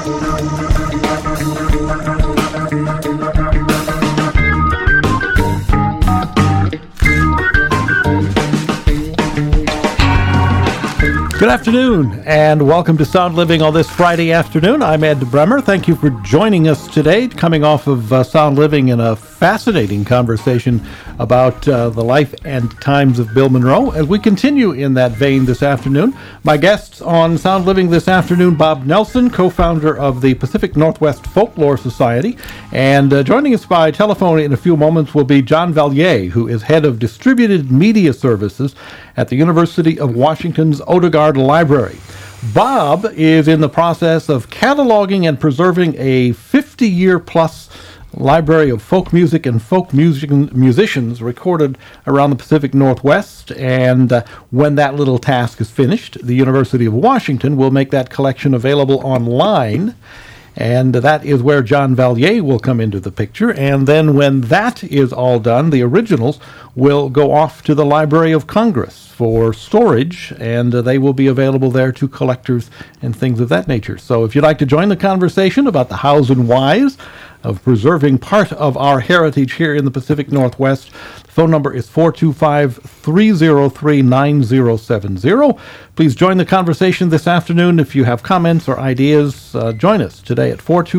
Good afternoon, and welcome to Sound Living on this Friday afternoon. I'm Ed Bremer. Thank you for joining us today, coming off of Sound Living in a fascinating conversation about the life and times of Bill Monroe. As we continue in that vein this afternoon, my guests on Sound Living this afternoon, Bob Nelson, co-founder of the Pacific Northwest Folklore Society, and joining us by telephone in a few moments will be John Vallier, who is head of Distributed Media Services at the University of Washington's Odegaard Library. Bob is in the process of cataloging and preserving a 50-year-plus library of folk music and folk musicians recorded around the Pacific Northwest, and when that little task is finished, the University of Washington will make that collection available online. And that is where John Vallier will come into the picture. And then when that is all done, the originals will go off to the Library of Congress for storage, and they will be available there to collectors and things of that nature. So if you'd like to join the conversation about the hows and whys of preserving part of our heritage here in the Pacific Northwest, the phone number is 425-303-9070. Please join the conversation this afternoon. If you have comments or ideas, join us today at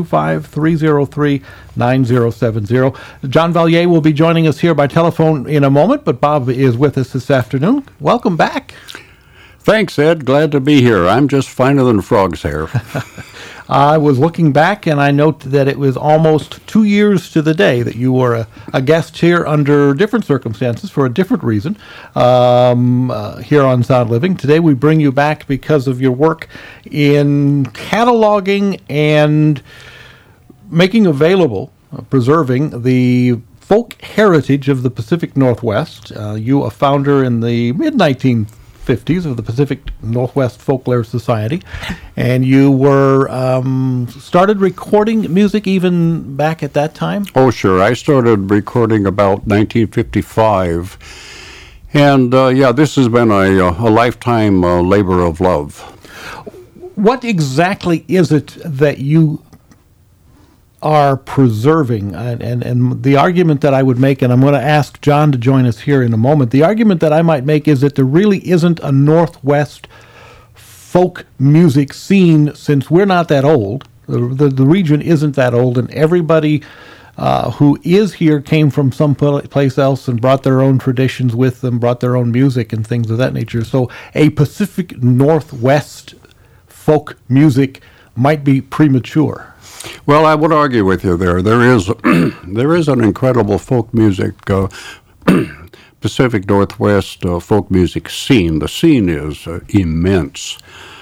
425-303-9070. John Vallier will be joining us here by telephone in a moment, but Bob is with us this afternoon. Welcome back. Thanks, Ed. Glad to be here. I'm just finer than frog's hair. I was looking back, and I note that it was almost 2 years to the day that you were a guest here under different circumstances for a different reason here on Sound Living. Today we bring you back because of your work in cataloging and making available, preserving the folk heritage of the Pacific Northwest. You, a founder in the mid-1950s of the Pacific Northwest Folklore Society, and you were started recording music even back at that time? Oh, sure. I started recording about 1955, and this has been a lifetime labor of love. What exactly is it that you are preserving? And the argument that I would make, and I'm going to ask John to join us here in a moment, the argument that I might make is that there really isn't a Northwest folk music scene, since we're not that old. The region isn't that old, and everybody who is here came from someplace else and brought their own traditions with them, brought their own music and things of that nature. So a Pacific Northwest folk music might be premature. Well, I would argue with you there. There is an incredible folk music, Pacific Northwest folk music scene. The scene is immense.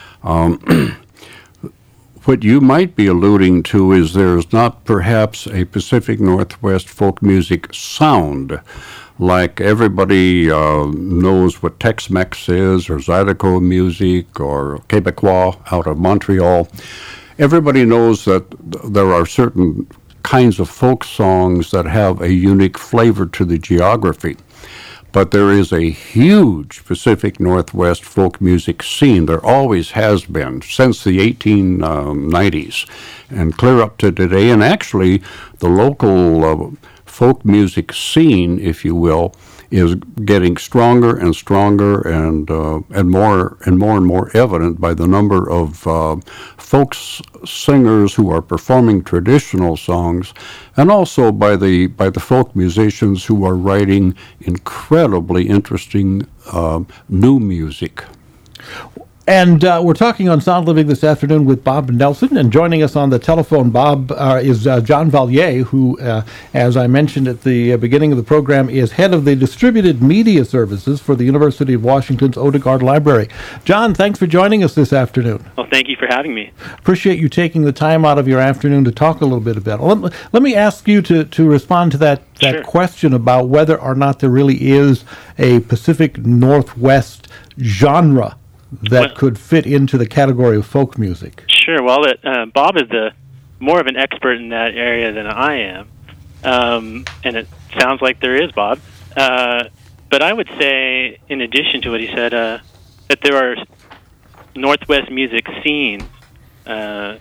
What you might be alluding to is there's not perhaps a Pacific Northwest folk music sound. Like everybody knows what Tex-Mex is, or Zydeco music, or Quebecois out of Montreal. Everybody knows that there are certain kinds of folk songs that have a unique flavor to the geography. But there is a huge Pacific Northwest folk music scene. There always has been since the 1890s and clear up to today. And actually, the local folk music scene, if you will, is getting stronger and stronger and more evident by the number of folk singers who are performing traditional songs, and also by the folk musicians who are writing incredibly interesting new music. And we're talking on Sound Living this afternoon with Bob Nelson, and joining us on the telephone, Bob, is John Vallier, who, as I mentioned at the beginning of the program, is head of the Distributed Media Services for the University of Washington's Odegaard Library. John, thanks for joining us this afternoon. Well, thank you for having me. Appreciate you taking the time out of your afternoon to talk a little bit about it. Let me ask you to respond to that Sure. question about whether or not there really is a Pacific Northwest genre that could fit into the category of folk music. Sure. Well, Bob is more of an expert in that area than I am, and it sounds like there is, Bob. But I would say, in addition to what he said, that there are Northwest music scenes, and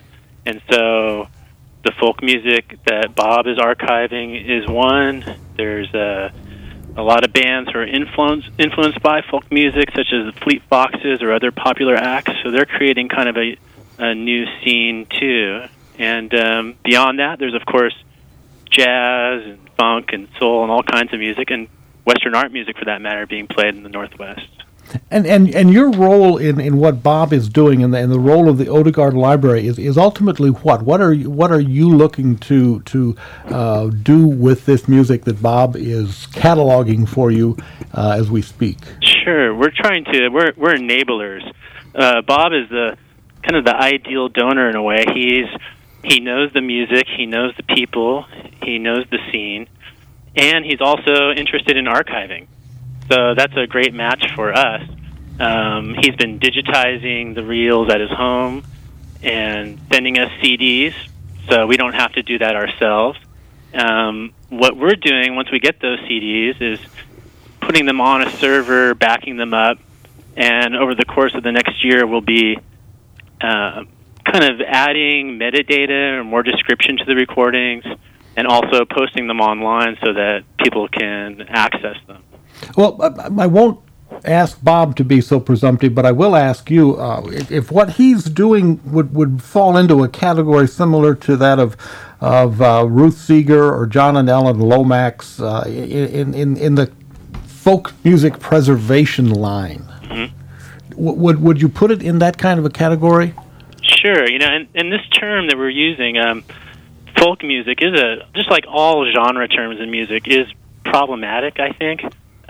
And so the folk music that Bob is archiving is one. There's a lot of bands who are influenced by folk music, such as the Fleet Foxes or other popular acts. So they're creating kind of a new scene too. And beyond that, there's of course jazz and funk and soul and all kinds of music, and Western art music for that matter, being played in the Northwest. And your role in what Bob is doing and the role of the Odegaard Library is ultimately what? What are you looking to do with this music that Bob is cataloging for you as we speak? Sure, we're enablers. Bob is the kind of the ideal donor in a way. He knows the music, he knows the people, he knows the scene, and he's also interested in archiving. So that's a great match for us. He's been digitizing the reels at his home and sending us CDs, so we don't have to do that ourselves. What we're doing once we get those CDs is putting them on a server, backing them up, and over the course of the next year we'll be kind of adding metadata or more description to the recordings, and also posting them online so that people can access them. Well, I won't ask Bob to be so presumptive, but I will ask you if what he's doing would fall into a category similar to that of Ruth Seeger or John and Ellen Lomax in the folk music preservation line. Mm-hmm. Would you put it in that kind of a category? Sure, and this term that we're using, folk music, is just like all genre terms in music, is problematic, I think,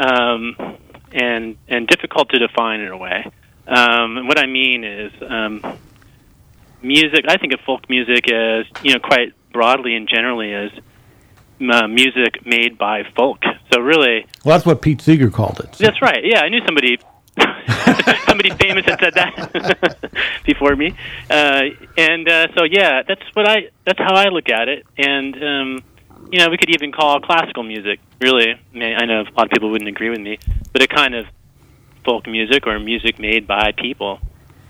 and difficult to define in a way. And what I mean is, music. I think of folk music as, quite broadly and generally as music made by folk. So really, well, that's what Pete Seeger called it. So. That's right. Yeah, I knew somebody. Somebody famous had said that before me, so yeah, that's how I look at it, and we could even call classical music. Really, I know a lot of people wouldn't agree with me, but a kind of folk music or music made by people.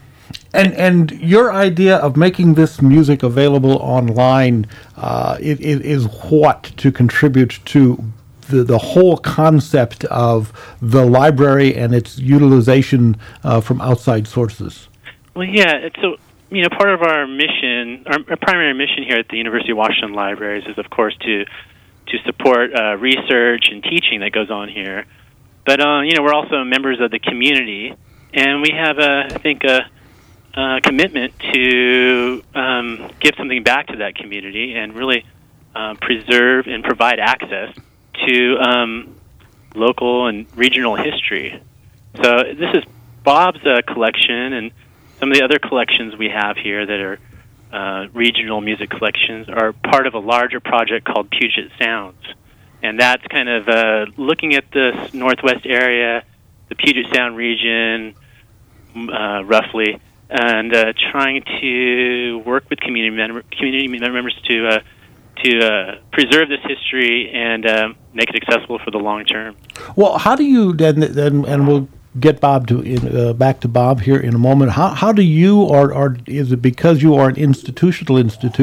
And your idea of making this music available online is what to contribute to the whole concept of the library and its utilization from outside sources? Well, yeah, so part of our mission, our primary mission here at the University of Washington Libraries is, of course, to support research and teaching that goes on here. But we're also members of the community, and we have I think a commitment to give something back to that community and really preserve and provide access to local and regional history. So this is Bob's collection, and some of the other collections we have here that are regional music collections are part of a larger project called Puget Sounds. And that's kind of looking at this Northwest area, the Puget Sound region, roughly, and trying to work with community members to preserve this history and make it accessible for the long term. Well, how do you then and we'll get Bob back to Bob here in a moment. How do you, or is it because you are an institution,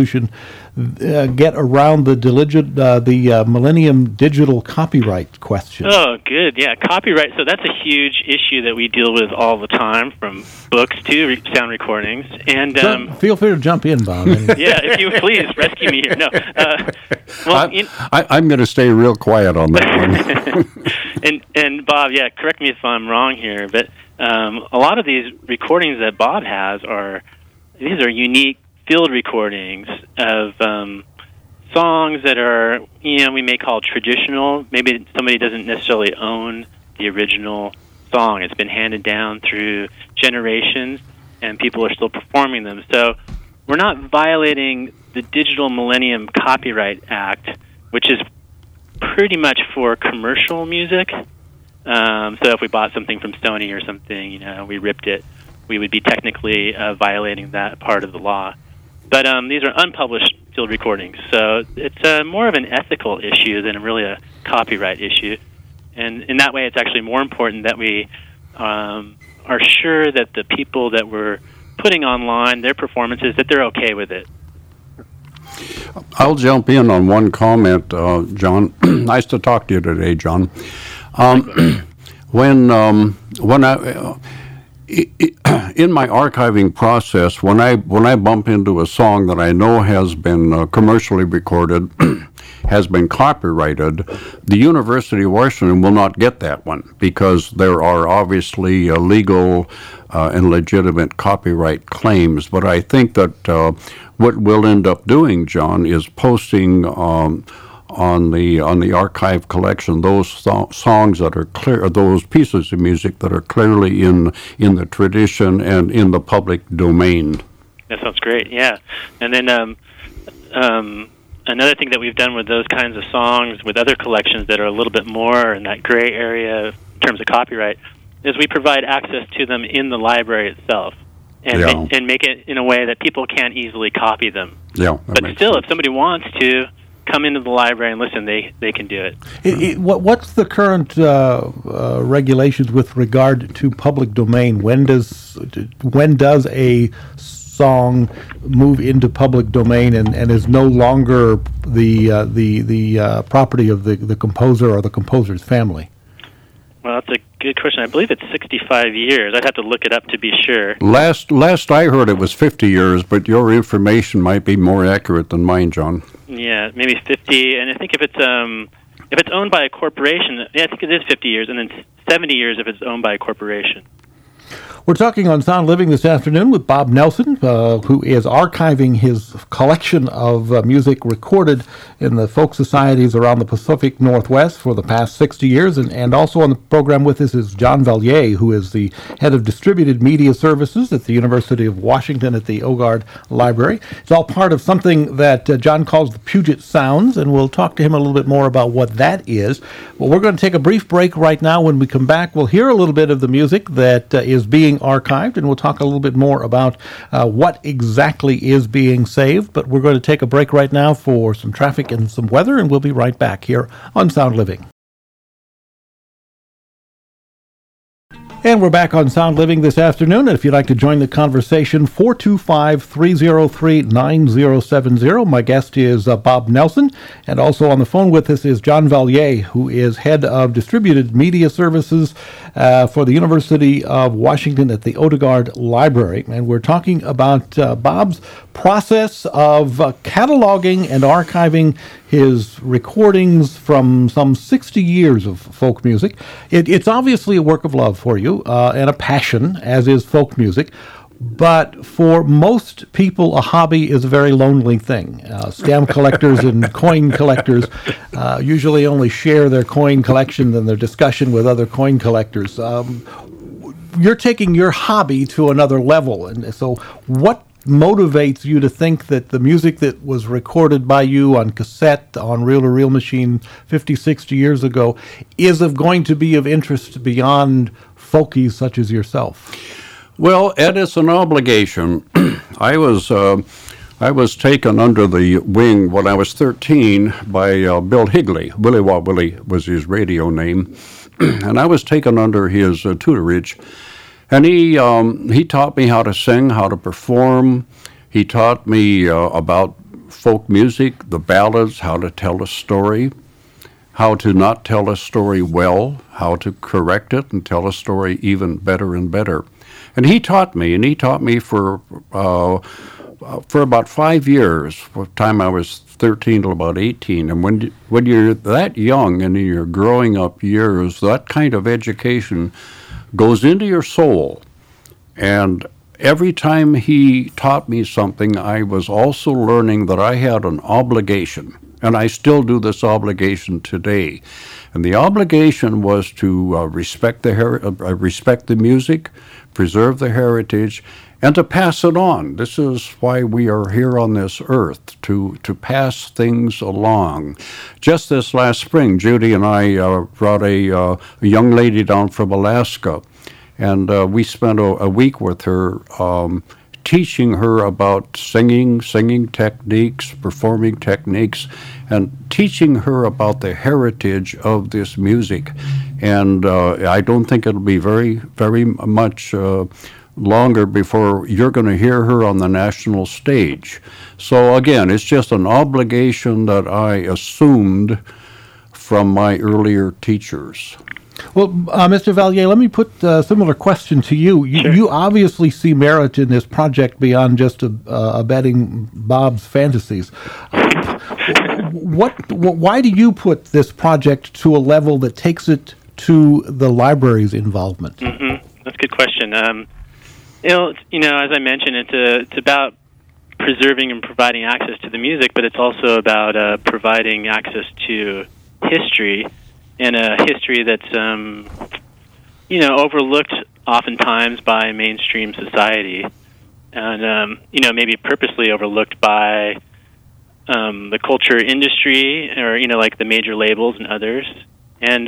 get around the Millennium Digital copyright question? Oh, good. Yeah, copyright. So that's a huge issue that we deal with all the time, from books to sound recordings. And feel free to jump in, Bob. Yeah, if you please rescue me here. No, I'm going to stay real quiet on that one. and Bob, yeah, correct me if I'm wrong here, but a lot of these recordings that Bob has are unique field recordings of songs that are, we may call traditional. Maybe somebody doesn't necessarily own the original song. It's been handed down through generations, and people are still performing them. So we're not violating the Digital Millennium Copyright Act, which is pretty much for commercial music. So if we bought something from Sony or something, we ripped it, we would be technically violating that part of the law. But these are unpublished field recordings, so it's more of an ethical issue than really a copyright issue. And in that way, it's actually more important that we are sure that the people that we're putting online, their performances, that they're okay with it. I'll jump in on one comment, John. Nice to talk to you today, John. When I in my archiving process, when I bump into a song that I know has been commercially recorded, has been copyrighted, the University of Washington will not get that one because there are obviously legal and legitimate copyright claims. But I think that what we'll end up doing, John, is posting on the archive collection those songs that are clear, those pieces of music that are clearly in the tradition and in the public domain. That sounds great. Yeah, and then another thing that we've done with those kinds of songs with other collections that are a little bit more in that gray area in terms of copyright is we provide access to them in the library itself. And make it in a way that people can't easily copy them. Yeah, but still, sense. If somebody wants to come into the library and listen, they can do it. What's the current regulations with regard to public domain? When does a song move into public domain and is no longer the property of the composer or the composer's family? Well, that's a good question. I believe it's 65 years. I'd have to look it up to be sure. Last I heard it was 50 years, but your information might be more accurate than mine, John. Yeah, maybe 50. And I think if it's owned by a corporation, I think it is 50 years, and then 70 years if it's owned by a corporation. We're talking on Sound Living this afternoon with Bob Nelson, who is archiving his collection of music recorded in the folk societies around the Pacific Northwest for the past 60 years. And also on the program with us is John Vallier, who is the head of distributed media services at the University of Washington at the Ogard Library. It's all part of something that John calls the Puget Sounds, and we'll talk to him a little bit more about what that is. But we're going to take a brief break right now. When we come back, we'll hear a little bit of the music that is being archived, and we'll talk a little bit more about what exactly is being saved. But we're going to take a break right now for some traffic and some weather, and we'll be right back here on Sound Living. And we're back on Sound Living this afternoon. And if you'd like to join the conversation, 425-303-9070. My guest is Bob Nelson. And also on the phone with us is John Vallier, who is head of distributed media services for the University of Washington at the Odegaard Library. And we're talking about Bob's process of cataloging and archiving his recordings from some 60 years of folk music. It's obviously a work of love for you and a passion, as is folk music. But for most people, a hobby is a very lonely thing. Stamp collectors and coin collectors usually only share their coin collection and their discussion with other coin collectors. You're taking your hobby to another level. And so what motivates you to think that the music that was recorded by you on cassette, on reel-to-reel machine 50, 60 years ago is going to be of interest beyond folkies such as yourself? Well, Ed, it's an obligation. I was taken under the wing when I was 13 by Bill Higley. Willie Wah Willie was his radio name. And I was taken under his tutorage. And he taught me how to sing, how to perform. He taught me about folk music, the ballads, how to tell a story, how to not tell a story well, how to correct it and tell a story even better and better. And he taught me for about 5 years, from the time I was 13 till about 18. And when you're that young and in your growing up years, that kind of education goes into your soul. And every time he taught me something, I was also learning that I had an obligation, and I still do this obligation today. And the obligation was to respect the music, preserve the heritage, and to pass it on. This is why we are here on this earth, to pass things along. Just this last spring, Judy and I brought a young lady down from Alaska, and we spent a week with her teaching her about singing techniques, performing techniques, and teaching her about the heritage of this music. And I don't think it'll be very, very much longer before you're going to hear her on the national stage. So again, it's just an obligation that I assumed from my earlier teachers. Well, Mr. Vallier, let me put a similar question to you. Sure. You obviously see merit in this project beyond just abetting Bob's fantasies. Why do you put this project to a level that takes it to the library's involvement? Mm-hmm. That's a good question. As I mentioned, it's about preserving and providing access to the music, but it's also about providing access to history, and a history that's overlooked oftentimes by mainstream society, and maybe purposely overlooked by the culture industry, or like the major labels and others. And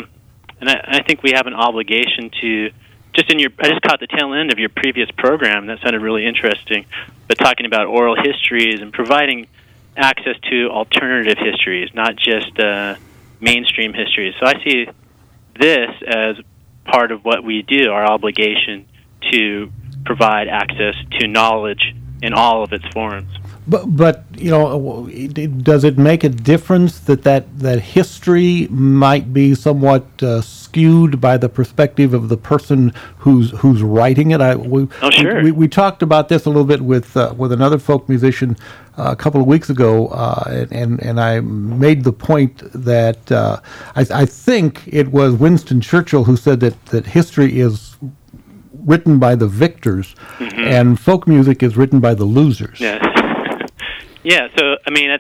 I think we have an obligation to I just caught the tail end of your previous program. That sounded really interesting, but talking about oral histories and providing access to alternative histories, not just mainstream histories. So I see this as part of what we do, our obligation to provide access to knowledge in all of its forms. But does it make a difference that history might be somewhat skewed by the perspective of the person who's writing it? Sure. We talked about this a little bit with another folk musician a couple of weeks ago, and I made the point that I think it was Winston Churchill who said that history is written by the victors, mm-hmm. and folk music is written by the losers. Yes. Yeah, so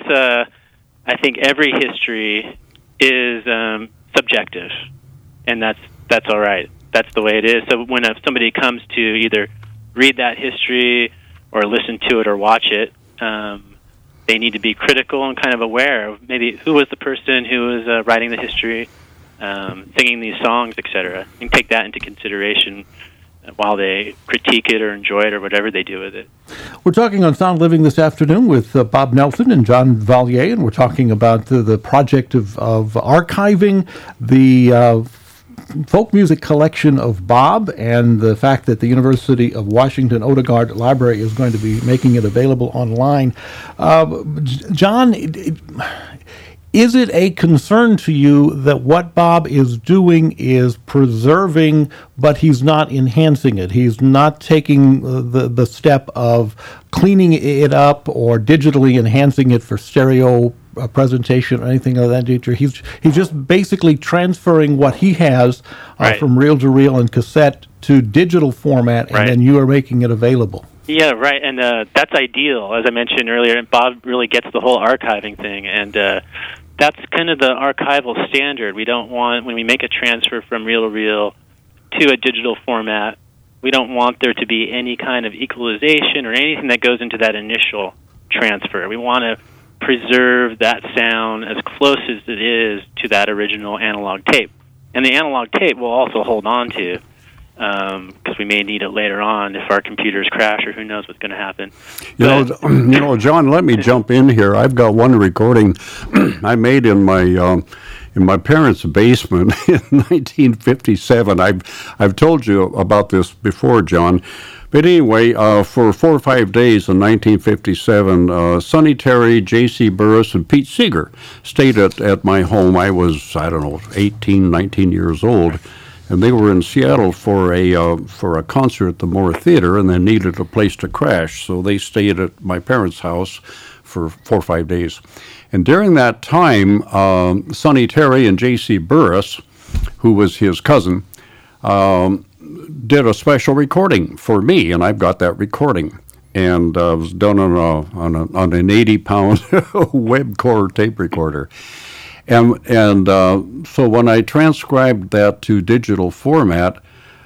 I think every history is subjective, and that's all right. That's the way it is. So when somebody comes to either read that history or listen to it or watch it, they need to be critical and kind of aware of maybe who was the person who was writing the history, singing these songs, etc., and take that into consideration while they critique it or enjoy it or whatever they do with it. We're talking on Sound Living this afternoon with Bob Nelson and John Vallier, and we're talking about the project of archiving the folk music collection of Bob, and the fact that the University of Washington Odegaard Library is going to be making it available online. John, is it a concern to you that what Bob is doing is preserving, but he's not enhancing it? He's not taking the step of cleaning it up or digitally enhancing it for stereo presentation or anything of that nature. He's just basically transferring what he has right. from reel to reel and cassette to digital format, and right. then you are making it available. Yeah, right, and that's ideal, as I mentioned earlier, and Bob really gets the whole archiving thing, and that's kind of the archival standard. We don't want, when we make a transfer from reel to reel to a digital format, we don't want there to be any kind of equalization or anything that goes into that initial transfer. We want to preserve that sound as close as it is to that original analog tape. And the analog tape we'll also hold on to, because we may need it later on if our computers crash, or who knows what's going to happen. John, let me jump in here. I've got one recording I made in my parents' basement in 1957. I've told you about this before, John. But anyway, for 4 or 5 days in 1957, Sonny Terry, J.C. Burris, and Pete Seeger stayed at my home. I was, 18, 19 years old. And they were in Seattle for a concert at the Moore Theater, and they needed a place to crash, so they stayed at my parents' house for 4 or 5 days. And during that time, Sonny Terry and J.C. Burris, who was his cousin, did a special recording for me, and I've got that recording. And it was done on an 80-pound Webcore tape recorder. And so when I transcribed that to digital format,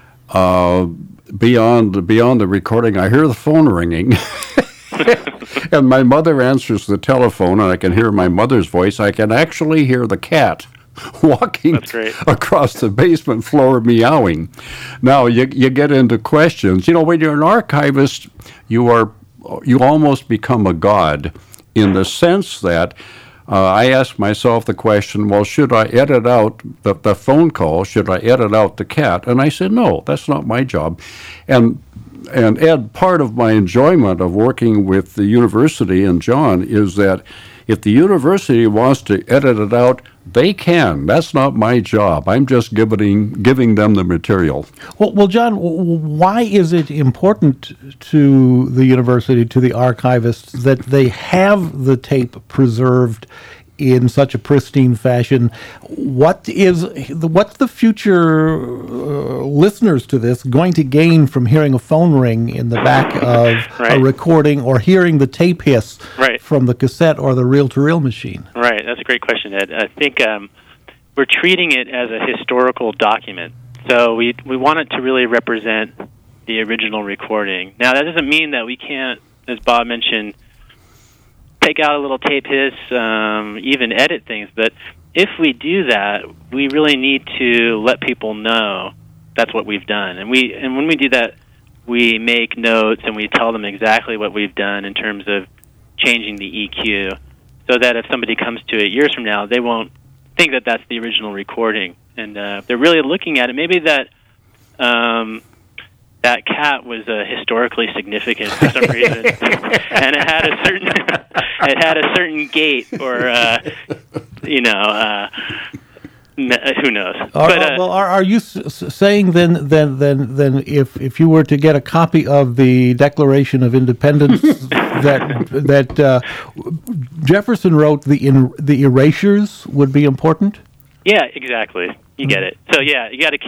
beyond the recording, I hear the phone ringing. And my mother answers the telephone, and I can hear my mother's voice. I can actually hear the cat walking across the basement floor meowing. Now, you get into questions. When you're an archivist, you almost become a god, in the sense that I ask myself the question, well, should I edit out the phone call? Should I edit out the cat? And I said, no, that's not my job. And Ed, part of my enjoyment of working with the university and John is that if the university wants to edit it out, they can. That's not my job. I'm just giving them the material. Well, John, why is it important to the university, to the archivists, that they have the tape preserved in such a pristine fashion? What's the future listeners to this going to gain from hearing a phone ring in the back of a recording, or hearing the tape hiss from the cassette or the reel-to-reel machine? Right, that's a great question, Ed. I think we're treating it as a historical document. So we want it to really represent the original recording. Now, that doesn't mean that we can't, as Bob mentioned, take out a little tape hiss, even edit things. But if we do that, we really need to let people know that's what we've done. And when we do that, we make notes and we tell them exactly what we've done in terms of changing the EQ, so that if somebody comes to it years from now, they won't think that that's the original recording. And they're really looking at it. Maybe that that cat was historically significant for some reason, and it had a certain gait, or who knows? Are you saying then if you were to get a copy of the Declaration of Independence that Jefferson wrote, the erasures would be important? Yeah, exactly. You get it. So yeah, you got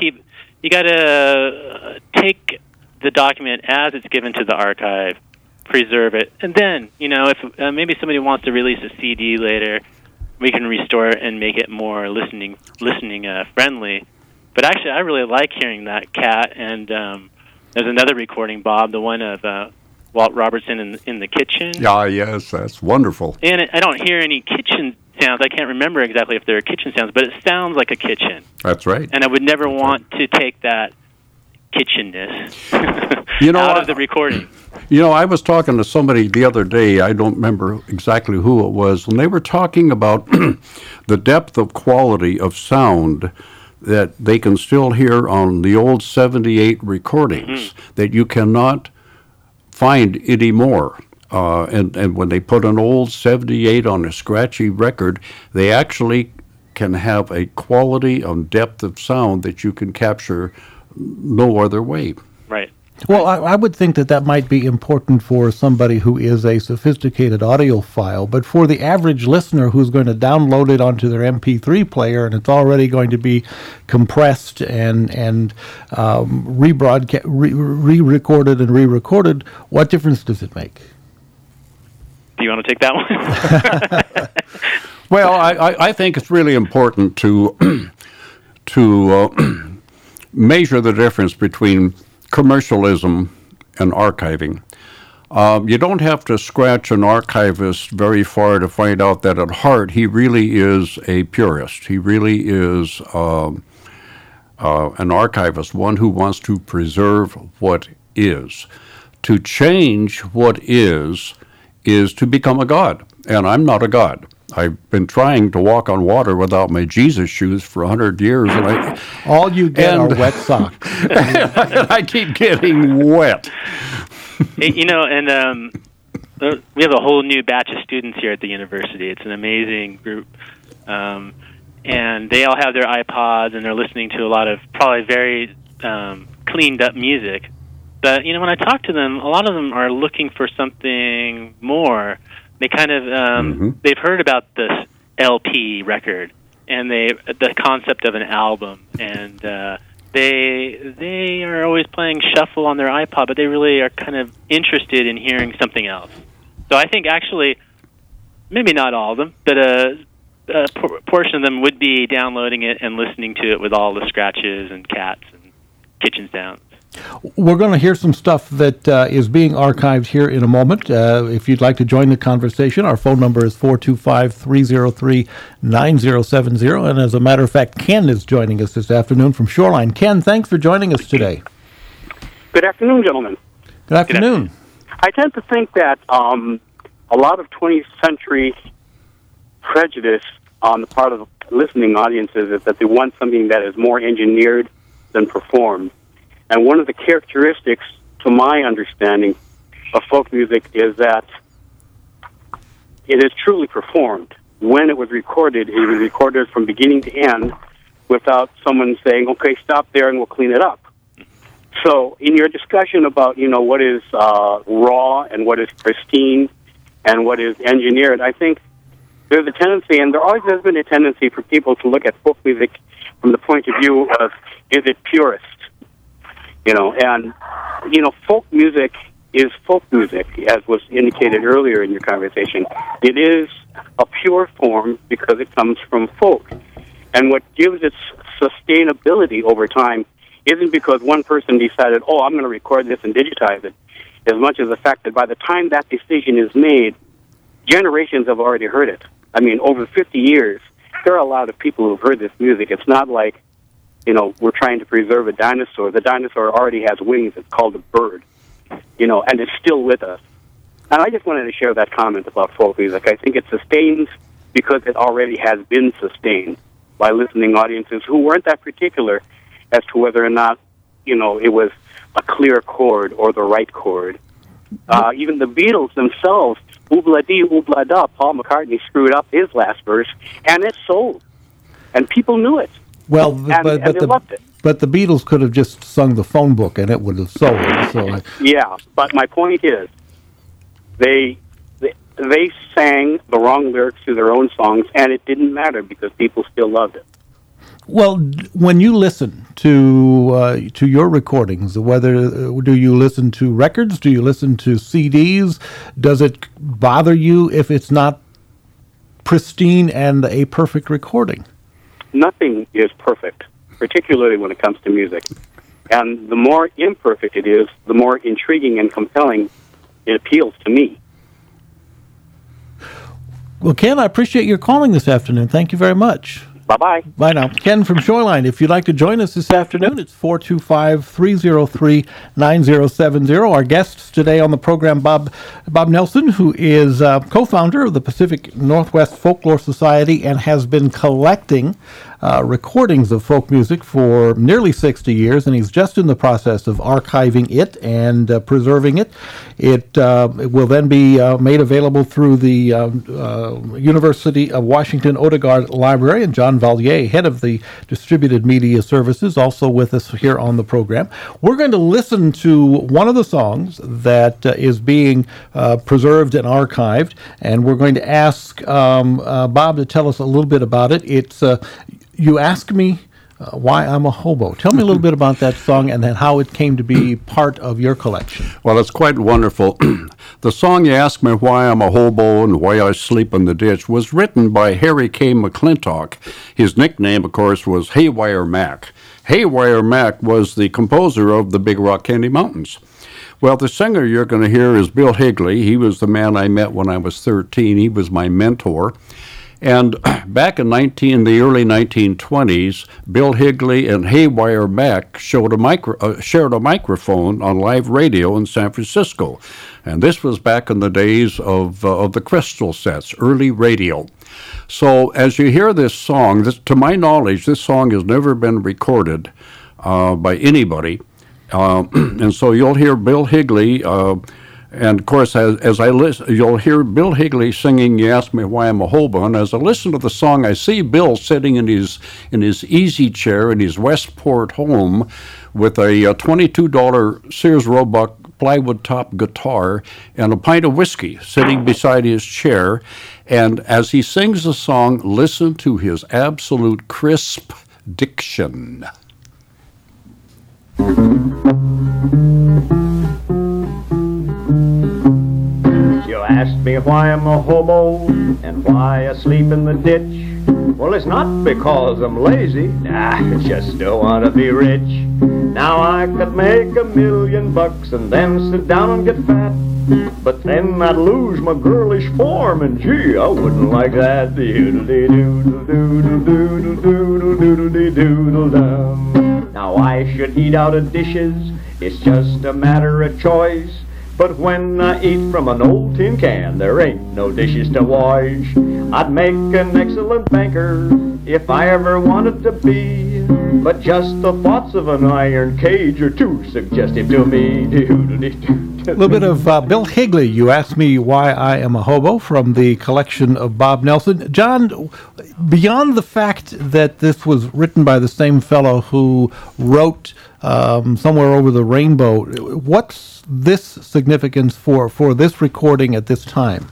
to take the document as it's given to the archive, preserve it, and then, if maybe somebody wants to release a CD later, we can restore it and make it more listening friendly. But actually, I really like hearing that cat. And there's another recording, Bob, the one of Walt Robertson in the kitchen. Yeah, yes, that's wonderful. And I don't hear any kitchen sounds. I can't remember exactly if there are kitchen sounds, but it sounds like a kitchen. That's right. And I would never want to take that kitchenness out of the recording. I was talking to somebody the other day, I don't remember exactly who it was, and they were talking about the depth of quality of sound that they can still hear on the old 78 recordings that you cannot find anymore. And when they put an old 78 on a scratchy record, they actually can have a quality of depth of sound that you can capture no other way. Right. Well, I would think that might be important for somebody who is a sophisticated audiophile, but for the average listener who's going to download it onto their MP3 player and it's already going to be compressed and re-recorded and re-recorded, what difference does it make? Do you want to take that one? Well, I think it's really important to measure the difference between commercialism and archiving. You don't have to scratch an archivist very far to find out that at heart he really is a purist. He really is an archivist, one who wants to preserve what is. To change what is to become a god, and I'm not a god. I've been trying to walk on water without my Jesus shoes for 100 years. And all you get are wet socks. I keep getting wet. We have a whole new batch of students here at the university. It's an amazing group. And they all have their iPods, and they're listening to a lot of probably very cleaned up music. But, when I talk to them, a lot of them are looking for something more. They kind of they've heard about this LP record and the concept of an album, and they are always playing shuffle on their iPod, but they really are kind of interested in hearing something else. So I think actually, maybe not all of them, but a portion of them would be downloading it and listening to it with all the scratches and cats and kitchen sounds. We're going to hear some stuff that is being archived here in a moment. If you'd like to join the conversation, our phone number is 425-303-9070. And as a matter of fact, Ken is joining us this afternoon from Shoreline. Ken, thanks for joining us today. Good afternoon, gentlemen. Good afternoon. I tend to think that a lot of 20th century prejudice on the part of listening audiences is that they want something that is more engineered than performed. And one of the characteristics, to my understanding, of folk music is that it is truly performed. When it was recorded from beginning to end without someone saying, okay, stop there and we'll clean it up. So in your discussion about, what is raw and what is pristine and what is engineered, I think there's a tendency, and there always has been a tendency for people to look at folk music from the point of view of, is it purist? And folk music is folk music, as was indicated earlier in your conversation. It is a pure form because it comes from folk. And what gives its sustainability over time isn't because one person decided, I'm going to record this and digitize it, as much as the fact that by the time that decision is made, generations have already heard it. I mean, over 50 years, there are a lot of people who've heard this music. It's not like, we're trying to preserve a dinosaur. The dinosaur already has wings. It's called a bird, and it's still with us. And I just wanted to share that comment about folk music. I think it sustains because it already has been sustained by listening audiences who weren't that particular as to whether or not, it was a clear chord or the right chord. Even the Beatles themselves, oobla-dee, oobla-da, Paul McCartney screwed up his last verse, and it sold. And people knew it. Well, and they loved it. But the Beatles could have just sung the phone book, and it would have sold. Yeah, but my point is, they sang the wrong lyrics to their own songs, and it didn't matter because people still loved it. Well, when you listen to your recordings, do you listen to records? Do you listen to CDs? Does it bother you if it's not pristine and a perfect recording? Nothing is perfect, particularly when it comes to music. And the more imperfect it is, the more intriguing and compelling it appeals to me. Well, Ken, I appreciate your calling this afternoon. Thank you very much. Bye-bye. Bye now. Ken from Shoreline. If you'd like to join us this afternoon, it's 425-303-9070. Our guests today on the program, Bob Nelson, who is co-founder of the Pacific Northwest Folklore Society and has been collecting recordings of folk music for nearly 60 years, and he's just in the process of archiving it and preserving it. It will then be made available through the University of Washington Odegaard Library, and John Vallier, head of the Distributed Media Services, also with us here on the program. We're going to listen to one of the songs that is being preserved and archived, and we're going to ask Bob to tell us a little bit about it. It's You Ask Me Why I'm a Hobo. Tell me a little bit about that song and then how it came to be part of your collection. Well, it's quite wonderful. The song You Ask Me Why I'm a Hobo and Why I Sleep in the Ditch was written by Harry K. McClintock. His nickname, of course, was Haywire Mac. Haywire Mac was the composer of the Big Rock Candy Mountains. Well, the singer you're going to hear is Bill Higley. He was the man I met when I was 13. He was my mentor. And back in the early 1920s, Bill Higley and Haywire Mac shared a microphone on live radio in San Francisco. And this was back in the days of the crystal sets, early radio. So as you hear this song, to my knowledge, this song has never been recorded by anybody. And so you'll hear Bill Higley and, of course, as I listen, you'll hear Bill Higley singing You Ask Me Why I'm a Hobo. And as I listen to the song, I see Bill sitting in his easy chair in his Westport home with a $22 Sears Roebuck plywood top guitar and a pint of whiskey sitting beside his chair. And as he sings the song, listen to his absolute crisp diction. You asked me why I'm a hobo and why I sleep in the ditch. Well, it's not because I'm lazy, I just don't want to be rich. Now I could make $1 million and then sit down and get fat, but then I'd lose my girlish form, and gee, I wouldn't like that. Now I should eat out of dishes, it's just a matter of choice. But when I eat from an old tin can, there ain't no dishes to wash. I'd make an excellent banker if I ever wanted to be. But just the thoughts of an iron cage are too suggestive to me. A little bit of Bill Higley, You Asked Me Why I Am a Hobo, from the collection of Bob Nelson. John, beyond the fact that this was written by the same fellow who wrote Somewhere Over the Rainbow, what's this significance for this recording at this time?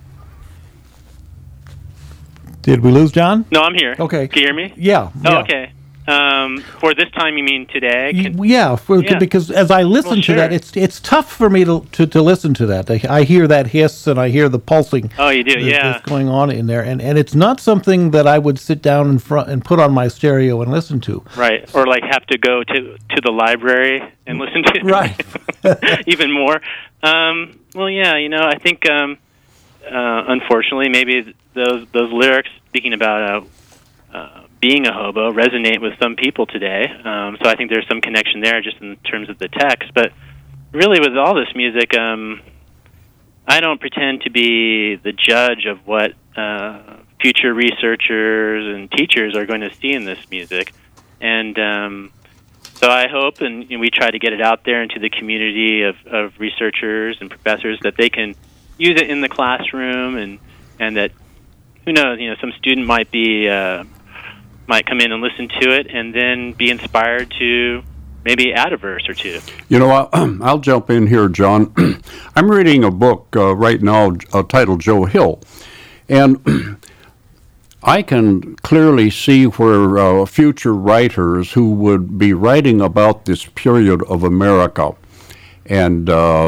Did we lose John? No, I'm here. Okay. Can you hear me? Yeah. Oh, okay. For this time, you mean today? Because as I listen to that, it's tough for me to listen to that. I hear that hiss and I hear the pulsing. Oh, you do, that's going on in there, and it's not something that I would sit down in front and put on my stereo and listen to. Right, or like have to go to the library and listen to. Right. Even more. Well, yeah, I think unfortunately, maybe those lyrics speaking about being a hobo resonate with some people today. So I think there's some connection there just in terms of the text. But really with all this music, I don't pretend to be the judge of what future researchers and teachers are going to see in this music. And so I hope, and we try to get it out there into the community of researchers and professors, that they can use it in the classroom, and that, who knows, some student might come in and listen to it and then be inspired to maybe add a verse or two. I'll jump in here, John. I'm reading a book right now titled Joe Hill, and I can clearly see where future writers who would be writing about this period of America and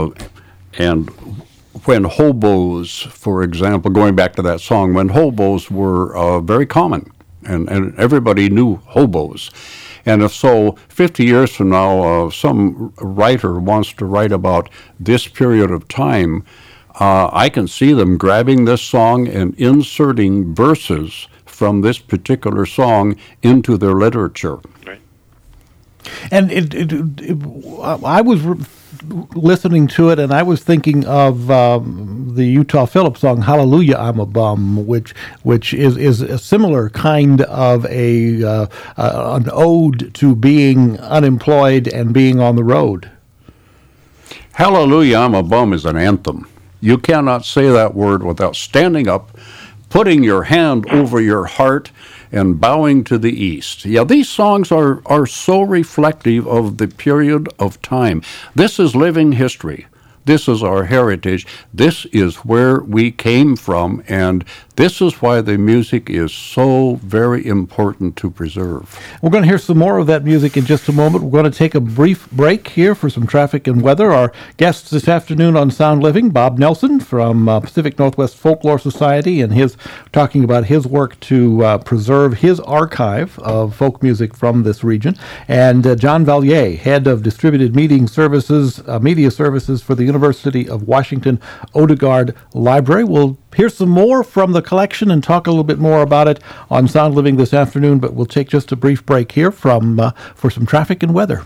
when hobos, for example, going back to that song, when hobos were very common. And everybody knew hobos. And if so, 50 years from now, some writer wants to write about this period of time, I can see them grabbing this song and inserting verses from this particular song into their literature. Right. And I was listening to it, and I was thinking of the Utah Phillips song "Hallelujah, I'm a Bum," which is a similar kind of an ode to being unemployed and being on the road. "Hallelujah, I'm a Bum" is an anthem. You cannot say that word without standing up, putting your hand over your heart, and bowing to the east. Yeah, these songs are so reflective of the period of time. This is living history. This is our heritage. This is where we came from, and this is why the music is so very important to preserve. We're going to hear some more of that music in just a moment. We're going to take a brief break here for some traffic and weather. Our guests this afternoon on Sound Living, Bob Nelson from Pacific Northwest Folklore Society, and talking about his work to preserve his archive of folk music from this region, and John Vallier, head of distributed media services for the University of Washington Odegaard Library. We'll hear some more from the collection and talk a little bit more about it on Sound Living this afternoon, but we'll take just a brief break here for some traffic and weather.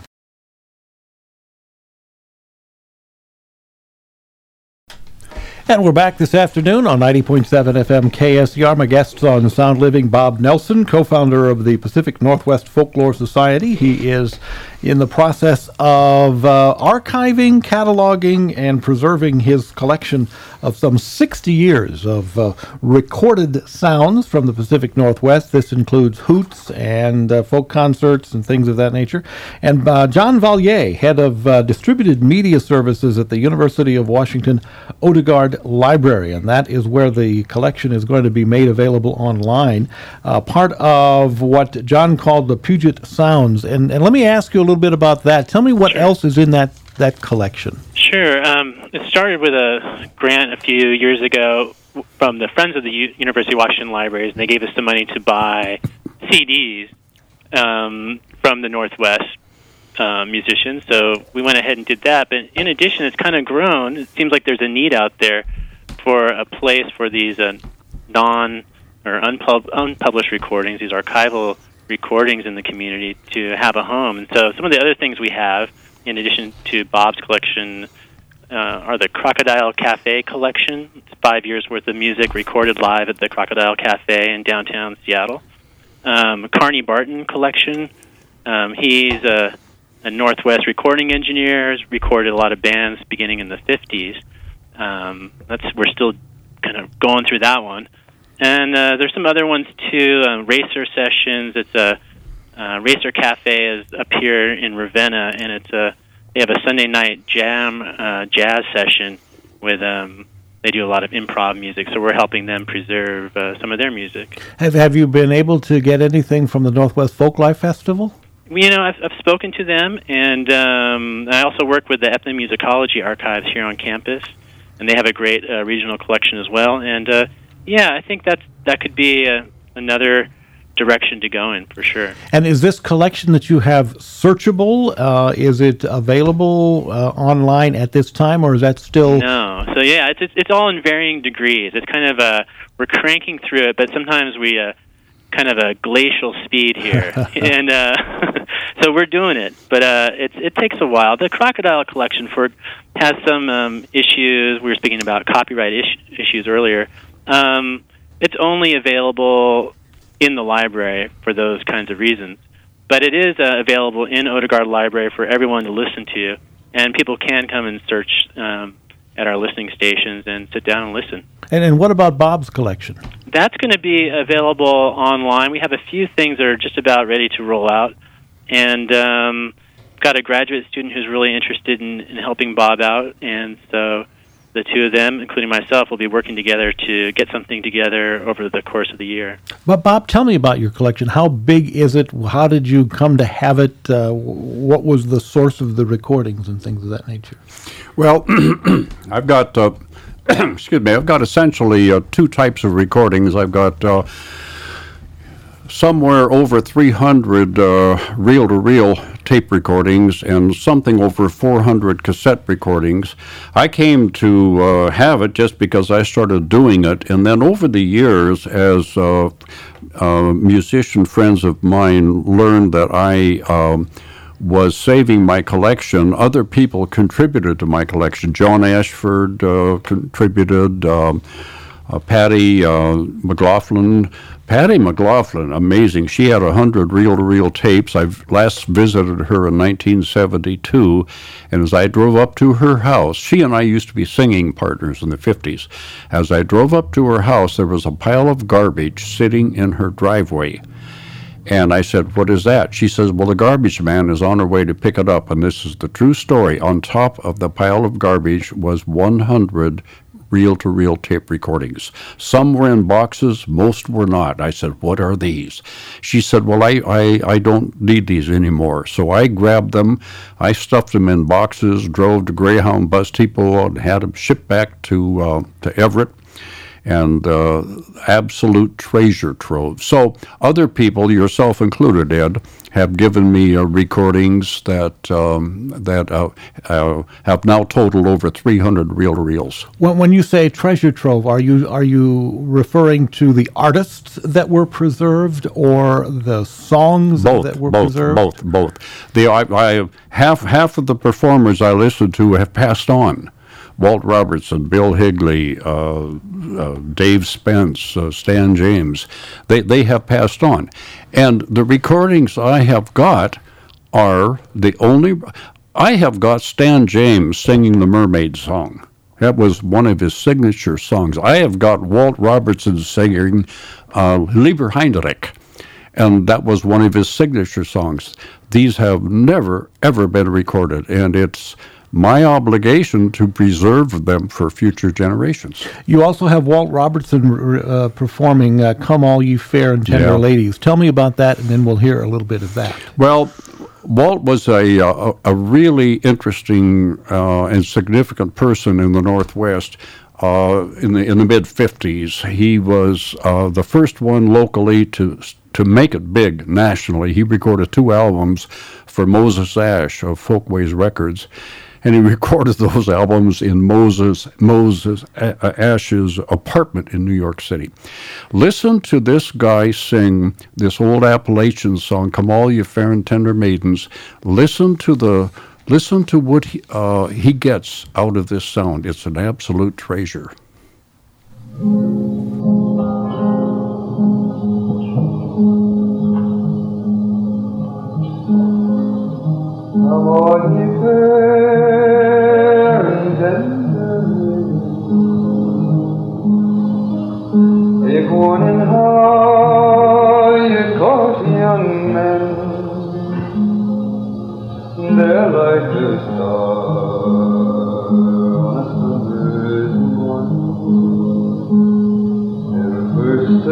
And we're back this afternoon on 90.7 FM KSER. My guests on Sound Living, Bob Nelson, co-founder of the Pacific Northwest Folklore Society. He is in the process of archiving, cataloging, and preserving his collection of some 60 years of recorded sounds from the Pacific Northwest. This includes hoots and folk concerts and things of that nature. And John Vallier, head of distributed media services at the University of Washington Odegaard Library, and that is where the collection is going to be made available online. Part of what John called the Puget Sounds. And let me ask you a little bit about that. Tell me what else is in that collection. Sure. It started with a grant a few years ago from the Friends of the University of Washington Libraries, and they gave us the money to buy CDs from the Northwest musicians. So we went ahead and did that. But in addition, it's kind of grown. It seems like there's a need out there for a place for these unpublished recordings, these archival recordings in the community, to have a home. And so some of the other things we have, in addition to Bob's collection are the Crocodile Cafe collection. It's 5 years worth of music recorded live at the Crocodile Cafe in downtown Seattle. Carney Barton collection. He's a Northwest recording engineer. Has recorded a lot of bands beginning in the 50s. We're still kind of going through that one. And there's some other ones too. Racer Sessions. It's a Racer Cafe is up here in Ravenna, and they have a Sunday night jazz session with they do a lot of improv music, so we're helping them preserve some of their music. Have you been able to get anything from the Northwest Folklife Festival? I've spoken to them, and I also work with the Ethnomusicology Archives here on campus, and they have a great regional collection as well. And I think that could be another direction to go in for sure. And is this collection that you have searchable? Is it available online at this time, or is that still? No. So it's all in varying degrees. It's kind of we're cranking through it, but sometimes we kind of a glacial speed here, and so we're doing it. But it takes a while. The Crocodile collection has some issues. We were speaking about copyright issues earlier. It's only available in the library for those kinds of reasons. But it is available in Odegaard Library for everyone to listen to, and people can come and search at our listening stations and sit down and listen. And what about Bob's collection? That's going to be available online. We have a few things that are just about ready to roll out, and got a graduate student who's really interested in helping Bob out, and so the two of them, including myself, will be working together to get something together over the course of the year. But Bob, tell me about your collection. How big is it? How did you come to have it? What was the source of the recordings and things of that nature? Well, I've got, I've got essentially two types of recordings. I've got somewhere over 300 reel-to-reel tape recordings and something over 400 cassette recordings. I came to have it just because I started doing it, and then over the years, as musician friends of mine learned that I was saving my collection, other people contributed to my collection. John Ashford contributed, Patty McLaughlin. Patty McLaughlin, amazing. She had 100 reel-to-reel tapes. I've last visited her in 1972, and as I drove up to her house, she and I used to be singing partners in the 50s. As I drove up to her house, there was a pile of garbage sitting in her driveway. And I said, "What is that?" She says, "Well, the garbage man is on her way to pick it up." And this is the true story. On top of the pile of garbage was 100 reel-to-reel tape recordings. Some were in boxes, most were not. I said, "What are these?" She said, "Well, I don't need these anymore." So I grabbed them, I stuffed them in boxes, drove to Greyhound Bus Depot, and had them shipped back to Everett. And absolute treasure trove. So other people, yourself included, Ed, have given me recordings that have now totaled over 300 reel-to-reels. When you say treasure trove, are you referring to the artists that were preserved or the songs that were preserved? Both. Half of the performers I listened to have passed on. Walt Robertson, Bill Higley, Dave Spence, Stan James, they have passed on. And the recordings I have got are I have got Stan James singing the Mermaid Song. That was one of his signature songs. I have got Walt Robertson singing Lieber Heinrich, and that was one of his signature songs. These have never, ever been recorded, and it's my obligation to preserve them for future generations. You also have Walt Robertson performing Come All Ye Fair and Tender Ladies. Tell me about that, and then we'll hear a little bit of that. Well, Walt was a really interesting and significant person in the Northwest. In the mid-'50s, he was the first one locally to make it big nationally. He recorded 2 albums for Moses Ash of Folkways Records, and he recorded those albums in Moses Ash's apartment in New York City. Listen to this guy sing this old Appalachian song, Come All Ye Fair and Tender Maidens. Listen to the Listen to what he gets out of this sound. It's an absolute treasure. Young men, they're like the stars on a summer's morning. They'll first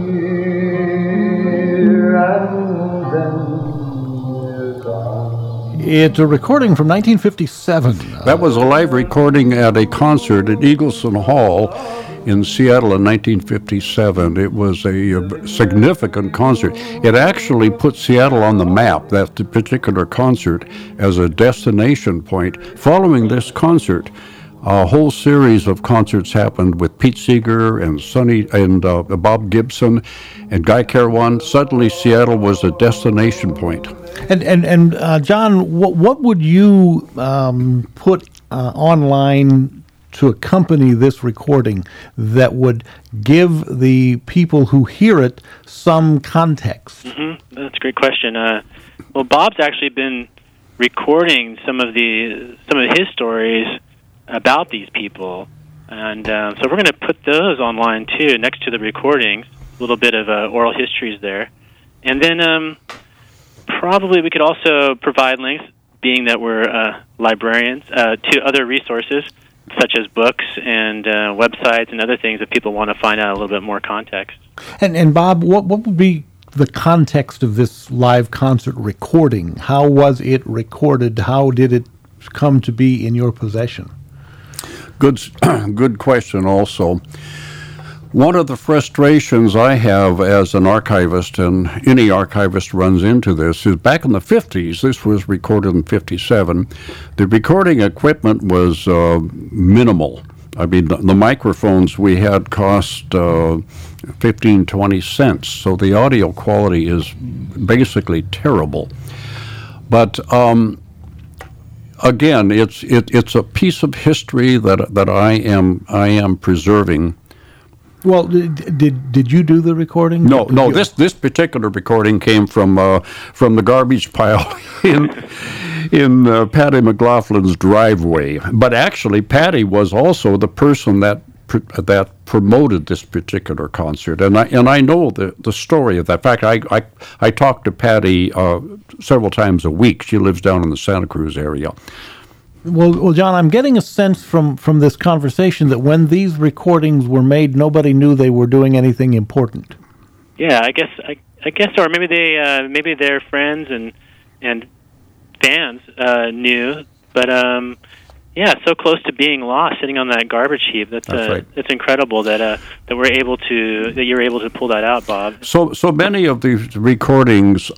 appear and then they're gone. It's a recording from 1957. That was a live recording at a concert at Eagleson Hall in Seattle in 1957. It was a significant concert. It actually put Seattle on the map, that particular concert, as a destination point. Following this concert, a whole series of concerts happened with Pete Seeger and Bob Gibson and Guy Carawan. Suddenly, Seattle was a destination point. And John, what would you put online to accompany this recording that would give the people who hear it some context? Mm-hmm. That's a great question. Well, Bob's actually been recording some of his stories about these people, and so we're going to put those online too, next to the recordings. A little bit of oral histories there, and then probably we could also provide links, being that we're librarians, to other resources, such as books and websites and other things if people want to find out a little bit more context. And Bob, what would be the context of this live concert recording? How was it recorded? How did it come to be in your possession? Good question also. One of the frustrations I have as an archivist, and any archivist runs into this, is back in the 50s, this was recorded in 57, the recording equipment was minimal. I mean, the microphones we had cost 15, 20 cents, so the audio quality is basically terrible. But again, it's a piece of history that I am preserving. Well, did you do the recording? No. This particular recording came from the garbage pile in Patty McLaughlin's driveway. But actually, Patty was also the person that promoted this particular concert, and I know the story of that. In fact, I talk to Patty several times a week. She lives down in the Santa Cruz area. Well, John, I'm getting a sense from this conversation that when these recordings were made, nobody knew they were doing anything important. Yeah, I guess so. Or maybe their friends and fans knew, but yeah, so close to being lost, sitting on that garbage heap. That's right. It's incredible that you're able to pull that out, Bob. So many of these recordings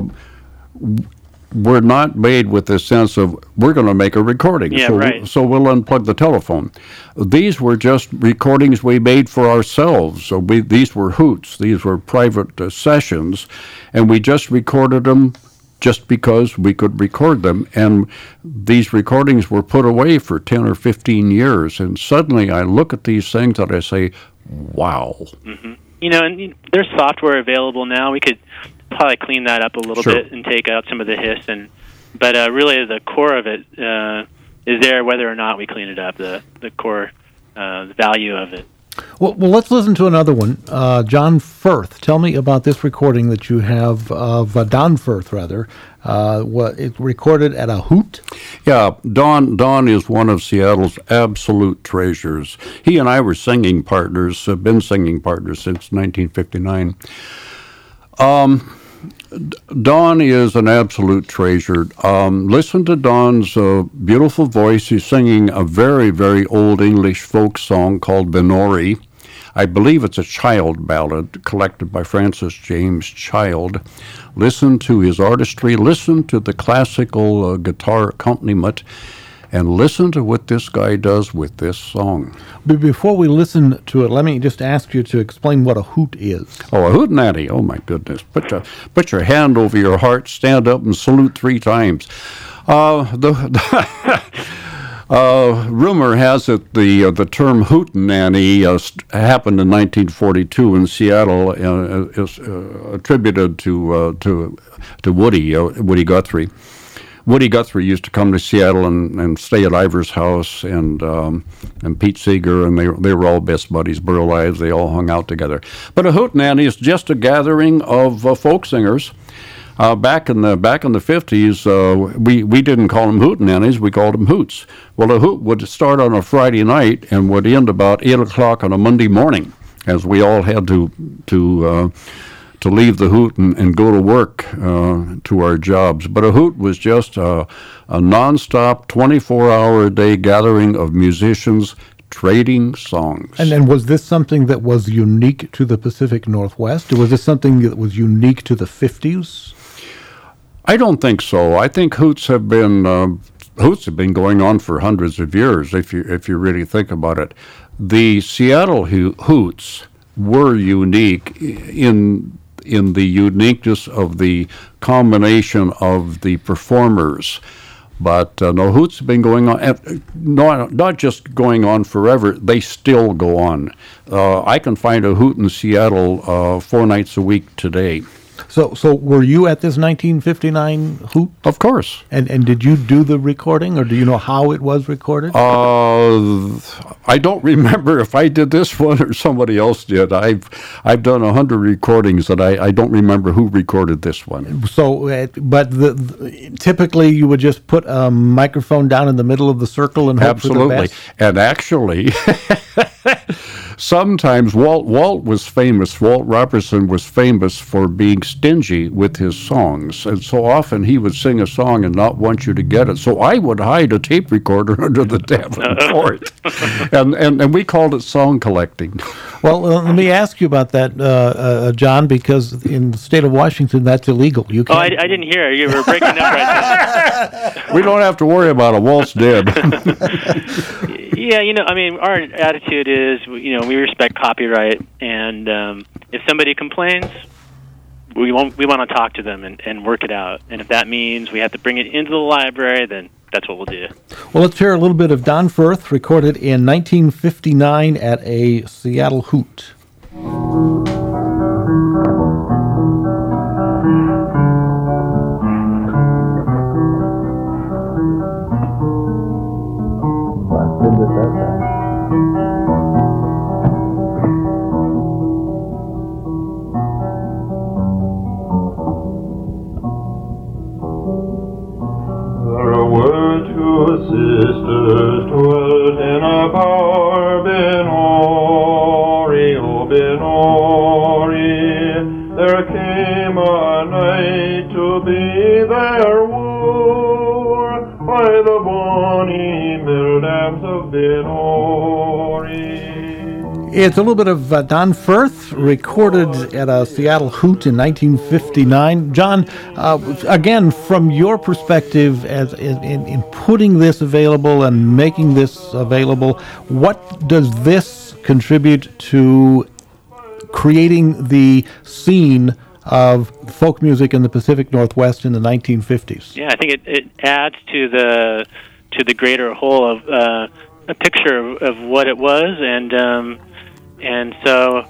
were not made with the sense of, we're going to make a recording, yeah, right. So we'll unplug the telephone. These were just recordings we made for ourselves. So these were hoots. These were private sessions, and we just recorded them just because we could record them. And these recordings were put away for 10 or 15 years, and suddenly I look at these things and I say, wow. Mm-hmm. And there's software available now. We could probably clean that up a little bit and take out some of the hiss, but really the core of it is there whether or not we clean it up, the core value of it. Well, let's listen to another one. John Firth, tell me about this recording that you have of Don Firth, rather. It recorded at a hoot? Yeah, Don is one of Seattle's absolute treasures. He and I were singing partners, have been singing partners since 1959. Don is an absolute treasure. Listen to Don's beautiful voice. He's singing a very, very old English folk song called Benori. I believe it's a child ballad collected by Francis James Child. Listen to his artistry. Listen to the classical guitar accompaniment. And listen to what this guy does with this song. But before we listen to it, let me just ask you to explain what a hoot is. Oh, a hootenanny. Oh, my goodness. Put your hand over your heart, stand up, and salute 3 times. Rumor has it the term hootenanny happened in 1942 in Seattle. Is attributed to Woody Guthrie. Woody Guthrie used to come to Seattle and stay at Ivor's house, and Pete Seeger, and they were all best buddies. Burl Ives, they all hung out together. But a hootenanny is just a gathering of folk singers. Back in the 50s, we didn't call them hootenannies, we called them hoots. Well, a hoot would start on a Friday night and would end about 8 o'clock on a Monday morning, as we all had to leave the hoot and go to work to our jobs. But a hoot was just a nonstop, 24-hour-a-day gathering of musicians trading songs. And then was this something that was unique to the Pacific Northwest, or was this something that was unique to the 50s? I don't think so. I think hoots have been going on for hundreds of years, if you really think about it. The Seattle hoots were unique in the uniqueness of the combination of the performers. But no, hoots have been going on, not just going on forever, they still go on. I can find a hoot in Seattle 4 nights a week today. So were you at this 1959 hoot? Of course. And did you do the recording, or do you know how it was recorded? I don't remember if I did this one or somebody else did. I've done 100 recordings, and I don't remember who recorded this one. So, but typically you would just put a microphone down in the middle of the circle and hope for the best? And actually, sometimes Walt Robertson was famous for being stingy with his songs, and so often he would sing a song and not want you to get it. So I would hide a tape recorder under the Davenport, and we called it song collecting. Well, let me ask you about that, John, because in the state of Washington, that's illegal. You can't. I didn't hear. You were breaking up right We don't have to worry about it. Walt's dead. Yeah, I mean, our attitude is, we respect copyright, and if somebody complains, we want to talk to them and work it out. And if that means we have to bring it into the library, then that's what we'll do. Well, let's hear a little bit of Don Firth, recorded in 1959 at a Seattle hoot. Sisters dwelt in a bower, Benori, oh Benori. There came a night to be their wooer by the bonny mill dams of Benori. It's a little bit of Don Firth, recorded at a Seattle hoot in 1959. John, again, from your perspective as in putting this available and making this available, what does this contribute to creating the scene of folk music in the Pacific Northwest in the 1950s? Yeah, I think it adds to the greater whole of a picture of what it was, and so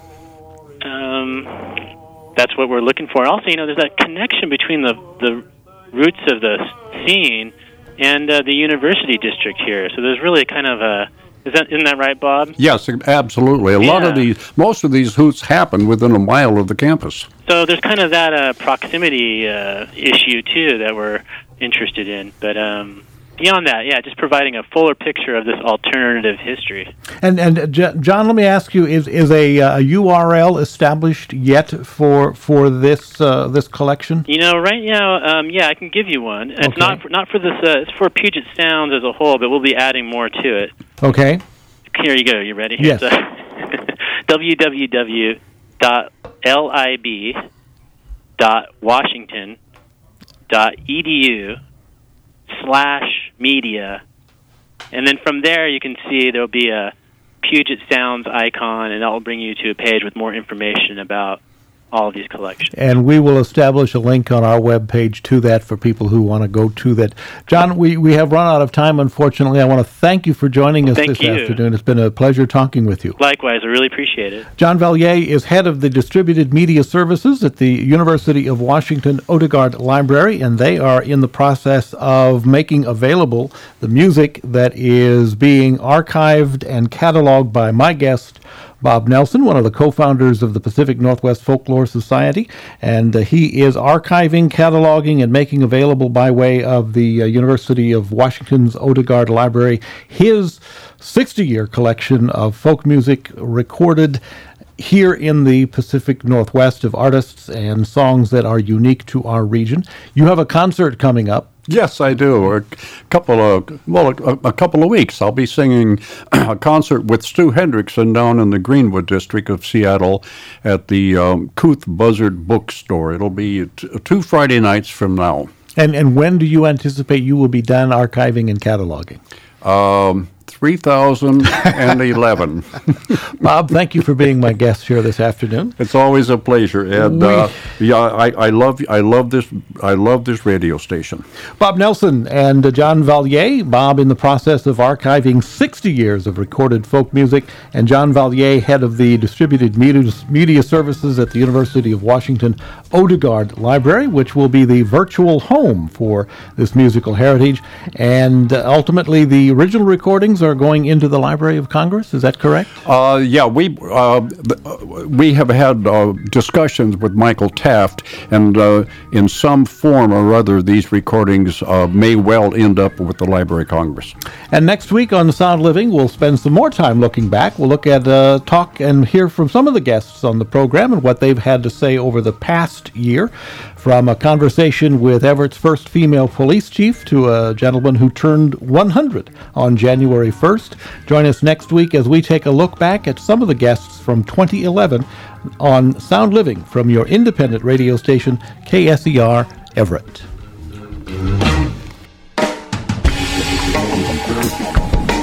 that's what we're looking for. Also, there's that connection between the roots of the scene and the university district here. So there's really kind of a isn't that right, Bob? Yes, absolutely. Most of these hoots happen within a mile of the campus. So there's kind of that proximity issue too that we're interested in, but. Beyond that, just providing a fuller picture of this alternative history. And John, let me ask you: Is a URL established yet for this this collection? Right now, I can give you one. Okay. It's not for this. It's for Puget Sounds as a whole, but we'll be adding more to it. Okay. Here you go. You ready? Yes. www.lib.washington.edu/media, and then from there you can see there'll be a Puget Sounds icon, and that will bring you to a page with more information about all of these collections. And we will establish a link on our webpage to that for people who want to go to that. John, we have run out of time, unfortunately. I want to thank you for joining us this afternoon. It's been a pleasure talking with you. Likewise, I really appreciate it. John Vallier is head of the Distributed Media Services at the University of Washington Odegaard Library, and they are in the process of making available the music that is being archived and cataloged by my guest, Bob Nelson, one of the co-founders of the Pacific Northwest Folklore Society, and he is archiving, cataloging, and making available by way of the University of Washington's Odegaard Library his 60-year collection of folk music recorded here in the Pacific Northwest of artists and songs that are unique to our region. You have a concert coming up. Yes, I do. A couple of weeks. I'll be singing a concert with Stu Hendrickson down in the Greenwood district of Seattle at the Couth Buzzard Bookstore. It'll be 2 Friday nights from now. And when do you anticipate you will be done archiving and cataloging? 3011. Bob, thank you for being my guest here this afternoon. It's always a pleasure, and I love this radio station. Bob Nelson and John Vallier. Bob in the process of archiving 60 years of recorded folk music, and John Vallier, head of the Distributed Media Services at the University of Washington Odegaard Library, which will be the virtual home for this musical heritage. And ultimately, the original recordings are going into the Library of Congress. Is that correct? Yeah, we have had discussions with Michael Taft, and in some form or other, these recordings may well end up with the Library of Congress. And next week on Sound Living, we'll spend some more time looking back. We'll look at talk and hear from some of the guests on the program and what they've had to say over the past year, from a conversation with Everett's first female police chief to a gentleman who turned 100 on January 1st. Join us next week as we take a look back at some of the guests from 2011 on Sound Living from your independent radio station, KSER Everett.